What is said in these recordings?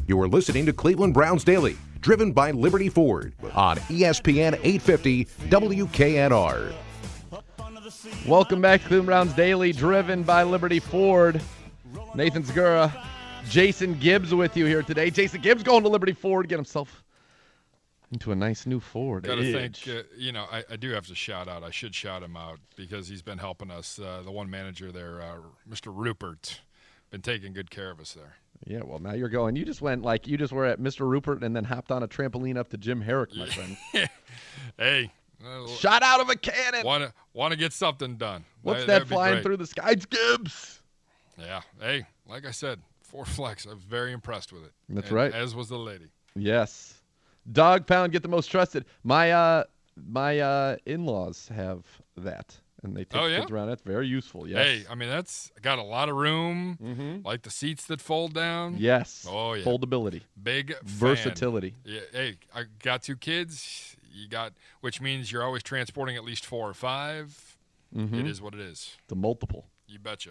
You are listening to Cleveland Browns Daily, driven by Liberty Ford on ESPN 850 WKNR. Welcome back to Cleveland Browns Daily, driven by Liberty Ford. Nathan Segura, Jason Gibbs with you here today. Jason Gibbs going to Liberty Ford, get himself into a nice new Ford. Got to thank, I do have to shout out. I should shout him out because he's been helping us. The one manager there, Mr. Rupert, been taking good care of us there. Yeah, well, now you're going. You just were at Mr. Rupert and then hopped on a trampoline up to Jim Herrick, my friend. Hey. Shot out of a cannon. Want to get something done. What's that flying through the sky? It's Gibbs. Yeah. Hey, like I said, 4 flex. I was very impressed with it. That's right. As was the lady. Yes. Dog pound, get the most trusted. My in-laws have that. And they take kids around. That's very useful. Yes. Hey, I mean, that's got a lot of room. Mm-hmm. Like the seats that fold down. Yes. Oh, yeah. Foldability. Big versatility. Yeah. Hey, I got 2 kids. Which means you're always transporting at least 4 or 5. Mm-hmm. It is what it is. The multiple. You betcha.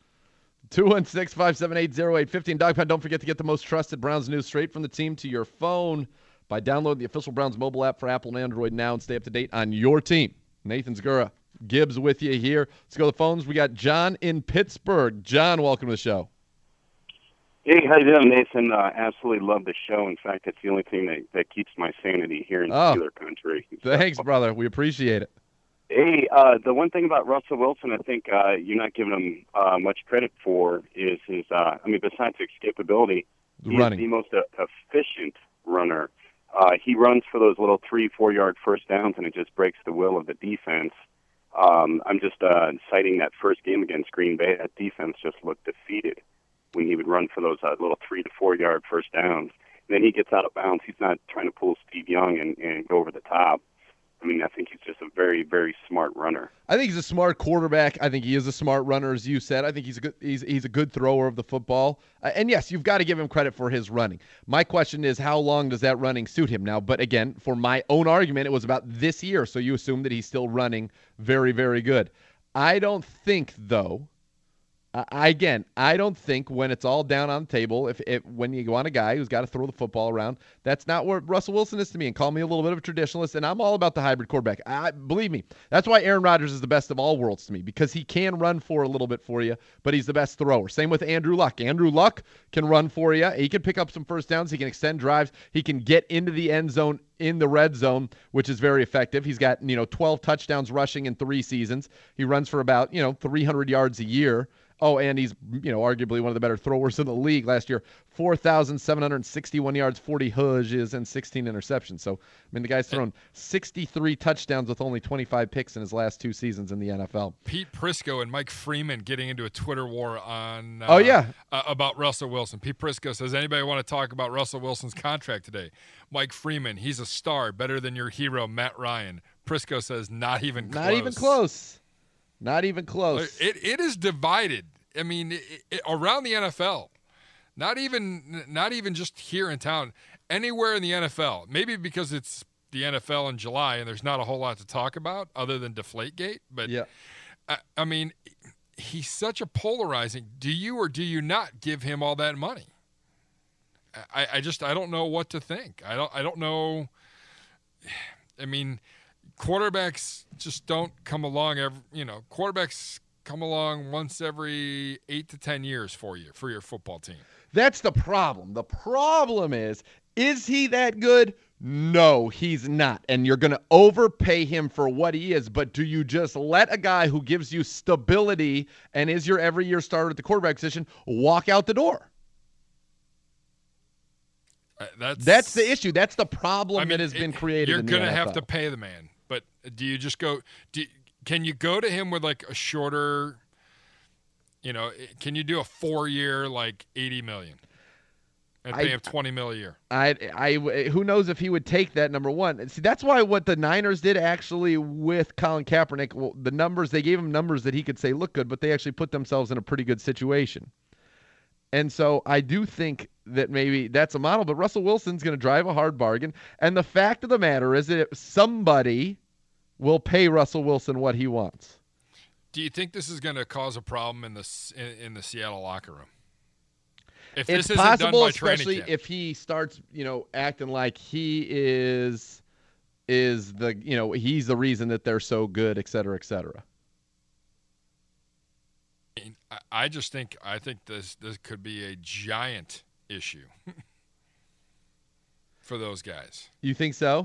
216-578-0815. Dog Pound, don't forget to get the most trusted Browns news straight from the team to your phone by downloading the official Browns mobile app for Apple and Android now and stay up to date on your team. Nathan Segura, Gibbs with you here. Let's go to the phones. We got John in Pittsburgh. John, welcome to the show. Hey, how you doing, Nathan? Absolutely love the show. In fact, it's the only thing that keeps my sanity here in Steeler country. Thanks, brother. We appreciate it. Hey, the one thing about Russell Wilson I think you're not giving him much credit for is his, besides escapability, he's the most efficient runner. He runs for those little 3-4 yard first downs, and it just breaks the will of the defense. I'm just citing that first game against Green Bay. That defense just looked defeated when he would run for those little 3 to 4 yard first downs. And then he gets out of bounds. He's not trying to pull Steve Young and go over the top. I mean, I think he's just a very, very smart runner. I think he's a smart quarterback. I think he is a smart runner, as you said. I think he's a good thrower of the football. And yes, you've got to give him credit for his running. My question is, how long does that running suit him now? But again, for my own argument, it was about this year, so you assume that he's still running very, very good. I don't think, though. I don't think when it's all down on the table, when you want a guy who's got to throw the football around, that's not what Russell Wilson is to me. And call me a little bit of a traditionalist, and I'm all about the hybrid quarterback. Believe me, that's why Aaron Rodgers is the best of all worlds to me, because he can run for a little bit for you, but he's the best thrower. Same with Andrew Luck. Andrew Luck can run for you. He can pick up some first downs. He can extend drives. He can get into the end zone in the red zone, which is very effective. He's got 12 touchdowns rushing in 3 seasons. He runs for about 300 yards a year. Oh, and he's, arguably one of the better throwers in the league last year. 4,761 yards, 40 hujges, and 16 interceptions. So, the guy's thrown 63 touchdowns with only 25 picks in his last 2 seasons in the NFL. Pete Prisco and Mike Freeman getting into a Twitter war on about Russell Wilson. Pete Prisco says, anybody want to talk about Russell Wilson's contract today? Mike Freeman, he's a star, better than your hero, Matt Ryan. Prisco says, not even close. Not even close. Not even close. It is divided. I mean, around the NFL, not even just here in town, anywhere in the NFL. Maybe because it's the NFL in July and there's not a whole lot to talk about other than Deflategate. But yeah. I mean, he's such a polarizing. Do you or do you not give him all that money? I don't know what to think. I don't know. I mean, quarterbacks just don't come along quarterbacks come along once every 8 to 10 years for your football team. That's the problem. The problem is he that good? No, he's not. And you're going to overpay him for what he is. But do you just let a guy who gives you stability and is your every year starter at the quarterback position walk out the door? That's the issue. That's the problem that has been created. You're going to have to pay the man. But do you just go can you go to him with like a shorter, can you do a 4-year like $80 million and pay him $20 million a year? Who knows if he would take that, number one. See, that's why what the Niners did actually with Colin Kaepernick, the numbers, they gave him numbers that he could say look good, but they actually put themselves in a pretty good situation. And so I do think that maybe that's a model, but Russell Wilson's going to drive a hard bargain. And the fact of the matter is that somebody will pay Russell Wilson what he wants. Do you think this is going to cause a problem in the Seattle locker room? If it's this possible, isn't done by especially training camp. if he starts, acting like he is the, he's the reason that they're so good, et cetera, et cetera. I think this could be a giant issue for those guys. You think so?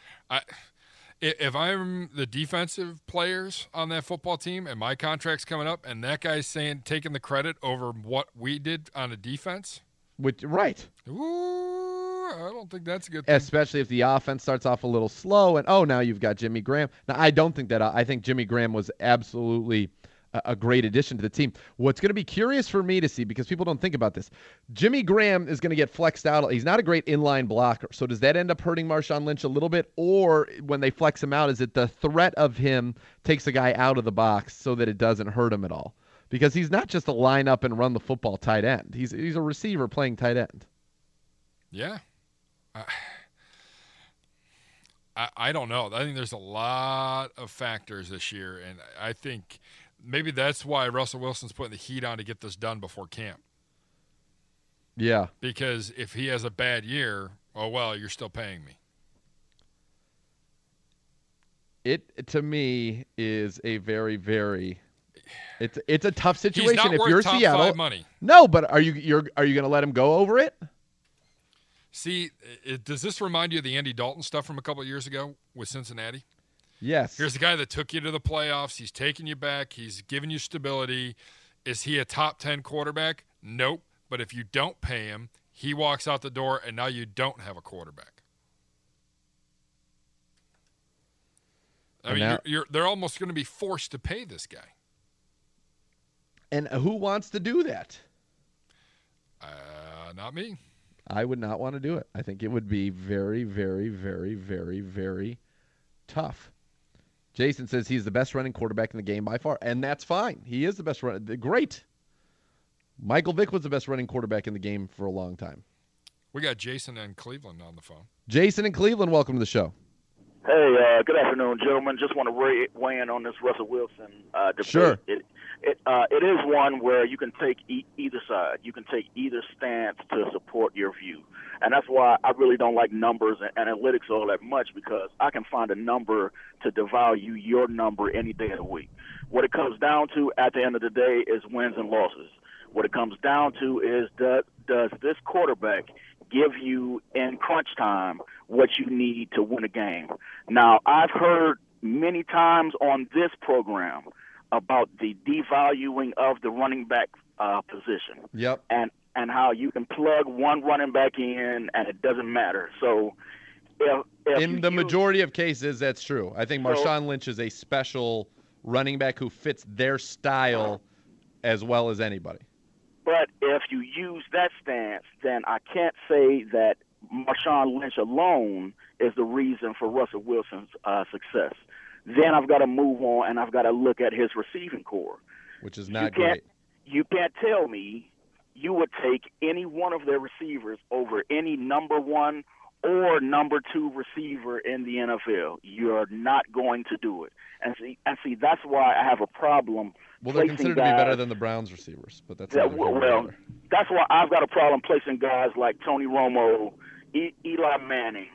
If I'm the defensive players on that football team and my contract's coming up and that guy's taking the credit over what we did on the defense. Right. Ooh, I don't think that's a good thing. Especially if the offense starts off a little slow and, now you've got Jimmy Graham. Now, I don't think that. I think Jimmy Graham was absolutely a great addition to the team. What's going to be curious for me to see, because people don't think about this, Jimmy Graham is going to get flexed out. He's not a great inline blocker. So does that end up hurting Marshawn Lynch a little bit? Or when they flex him out, is it the threat of him takes the guy out of the box so that it doesn't hurt him at all? Because he's not just a line up and run the football tight end. He's a receiver playing tight end. Yeah. I don't know. I think there's a lot of factors this year, and I think maybe that's why Russell Wilson's putting the heat on to get this done before camp. Yeah. Because if he has a bad year, you're still paying me. It, to me, is a very, very it's a tough situation. He's not if worth you're top Seattle, 5 money. No, but are you going to let him go over it? See, does this remind you of the Andy Dalton stuff from a couple of years ago with Cincinnati? Yes. Here's the guy that took you to the playoffs. He's taking you back. He's giving you stability. Is he a top 10 quarterback? Nope. But if you don't pay him, he walks out the door, and now you don't have a quarterback. I mean, they're almost going to be forced to pay this guy. And who wants to do that? Not me. I would not want to do it. I think it would be very, very, very, very, very tough. Jason says he's the best running quarterback in the game by far, and that's fine. He is the best running. Great. Michael Vick was the best running quarterback in the game for a long time. We got Jason and Cleveland on the phone. Jason in Cleveland, welcome to the show. Hey, good afternoon, gentlemen. Just want to weigh in on this Russell Wilson debate. Sure. It is one where you can take either side. You can take either stance to support your view. And that's why I really don't like numbers and analytics all that much, because I can find a number to devalue your number any day of the week. What it comes down to at the end of the day is wins and losses. What it comes down to is does this quarterback give you in crunch time what you need to win a game? Now, I've heard many times on this program about the devaluing of the running back position. Yep. And how you can plug one running back in and it doesn't matter. So if in the majority of cases, that's true. I think Marshawn Lynch is a special running back who fits their style as well as anybody. But if you use that stance, then I can't say that Marshawn Lynch alone is the reason for Russell Wilson's success. Then I've got to move on and I've got to look at his receiving core. Which is not great. You can't tell me you would take any one of their receivers over any number 1 or number 2 receiver in the NFL. You're not going to do it. And see, that's why I have a problem. Well, they're considered to be better than the Browns receivers, but that's that's why I've got a problem placing guys like Tony Romo, Eli Manning,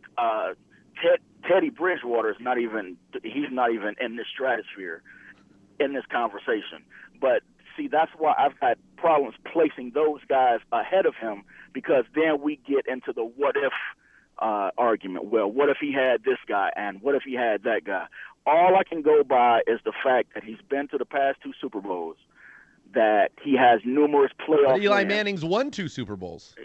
Teddy Bridgewater is not even in this stratosphere in this conversation. But see, that's why I've got problems placing those guys ahead of him, because then we get into the what if argument. Well, what if he had this guy and what if he had that guy? All I can go by is the fact that he's been to the past 2 Super Bowls, that he has numerous playoff But Eli wins. Manning's won 2 Super Bowls.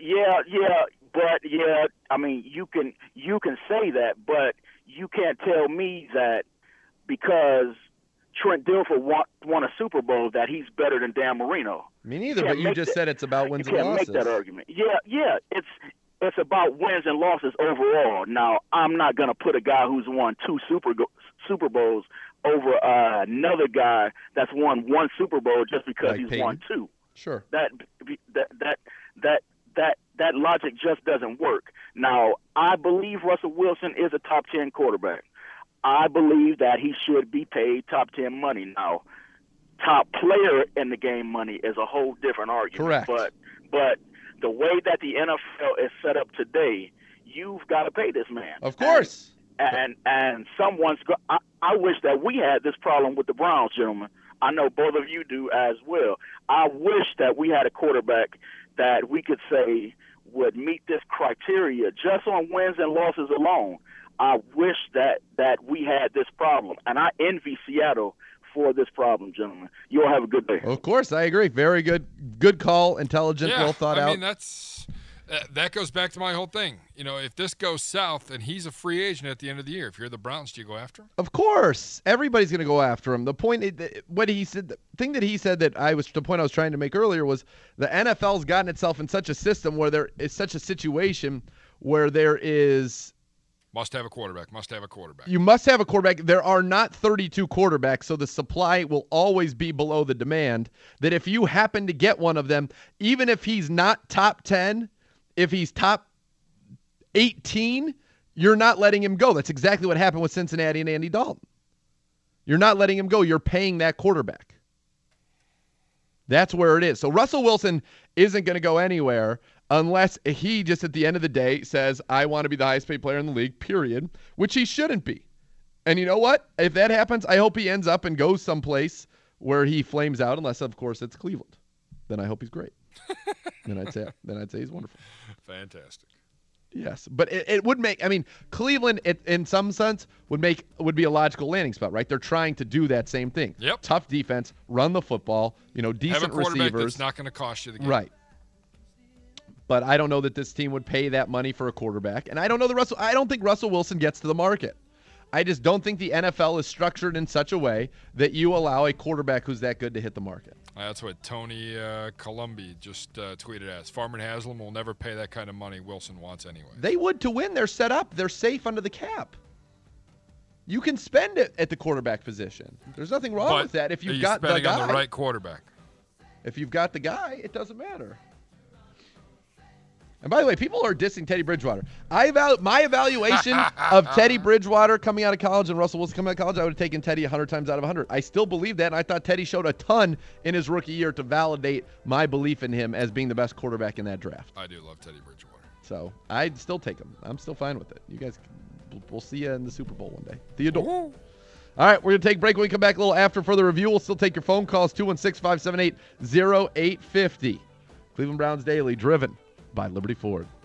I mean, you can say that, but you can't tell me that because Trent Dilfer won a Super Bowl that he's better than Dan Marino. Me neither, but you just said it's about wins and losses. You can't make that argument. Yeah, it's about wins and losses overall. Now, I'm not going to put a guy who's won 2 Super Bowls over another guy that's won 1 Super Bowl just because like he's Peyton. won 2. Sure. That logic just doesn't work. Now, I believe Russell Wilson is a top 10 quarterback. I believe that he should be paid top 10 money. Now, top player in the game money is a whole different argument. Correct. But the way that the NFL is set up today, you've got to pay this man. Of course. And someone's I wish that we had this problem with the Browns, gentlemen. I know both of you do as well. I wish that we had a quarterback that we could say would meet this criteria just on wins and losses alone. I wish that we had this problem, and I envy Seattle for this problem, gentlemen. You all have a good day. Of course, I agree. Very good call, intelligent, well thought out. I mean, that goes back to my whole thing. You know, if this goes south and he's a free agent at the end of the year, if you're the Browns, do you go after him? Of course, everybody's going to go after him. The point, what he said, the thing that he said the point I was trying to make earlier was the NFL's gotten itself in such a system where there is such a situation where there is. Must have a quarterback. You must have a quarterback. There are not 32 quarterbacks, so the supply will always be below the demand. That if you happen to get one of them, even if he's not top 10, if he's top 18, you're not letting him go. That's exactly what happened with Cincinnati and Andy Dalton. You're not letting him go. You're paying that quarterback. That's where it is. So Russell Wilson isn't going to go anywhere unless he just at the end of the day says, I want to be the highest paid player in the league, period, which he shouldn't be. And you know what? If that happens, I hope he ends up and goes someplace where he flames out, unless, of course, it's Cleveland. Then I hope he's great. then I'd say he's wonderful. Fantastic. Yes, but it would make, I mean, Cleveland, in some sense, would be a logical landing spot, right? They're trying to do that same thing. Yep. Tough defense, run the football, decent receivers. Have a quarterback that's not going to cost you the game. Right. But I don't know that this team would pay that money for a quarterback, and I don't think Russell Wilson gets to the market. I just don't think the NFL is structured in such a way that you allow a quarterback who's that good to hit the market. That's what Tony Colombi just tweeted as. Farmer and Haslam will never pay that kind of money Wilson wants anyway. They would to win. They're set up. They're safe under the cap. You can spend it at the quarterback position. There's nothing wrong with that if you've got the guy. Spending on the right quarterback. If you've got the guy, it doesn't matter. And by the way, people are dissing Teddy Bridgewater. My evaluation of Teddy Bridgewater coming out of college and Russell Wilson coming out of college, I would have taken Teddy 100 times out of 100. I still believe that, and I thought Teddy showed a ton in his rookie year to validate my belief in him as being the best quarterback in that draft. I do love Teddy Bridgewater. So I'd still take him. I'm still fine with it. You guys, we'll see you in the Super Bowl one day. Theodore. All right, we're going to take a break. When we come back a little after further review, we'll still take your phone calls, 216-578-0850. Cleveland Browns Daily, driven by Liberty Ford.